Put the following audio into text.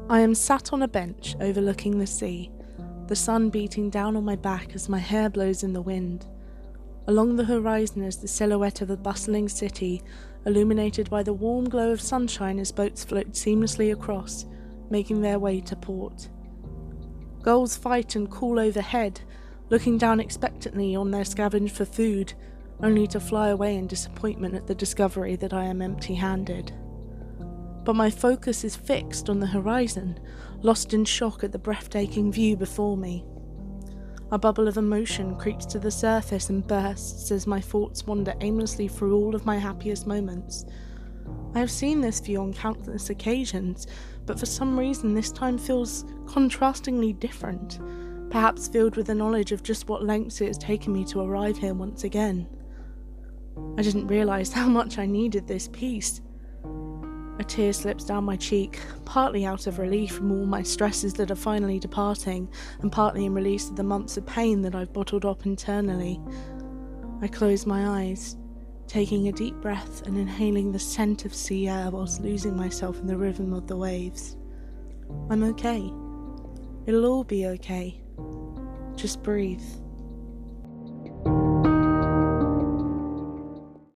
I am sat on a bench overlooking the sea, the sun beating down on my back as my hair blows in the wind. Along the horizon is the silhouette of a bustling city, illuminated by the warm glow of sunshine as boats float seamlessly across, making their way to port. Gulls fight and call overhead, looking down expectantly on their scavenge for food, only to fly away in disappointment at the discovery that I am empty-handed. But my focus is fixed on the horizon, lost in shock at the breathtaking view before me. A bubble of emotion creeps to the surface and bursts as my thoughts wander aimlessly through all of my happiest moments. I have seen this view on countless occasions, but for some reason this time feels contrastingly different, perhaps filled with the knowledge of just what lengths it has taken me to arrive here once again. I didn't realise how much I needed this peace. A tear slips down my cheek, partly out of relief from all my stresses that are finally departing, and partly in release of the months of pain that I've bottled up internally. I close my eyes, taking a deep breath and inhaling the scent of sea air whilst losing myself in the rhythm of the waves. I'm okay. It'll all be okay. Just breathe.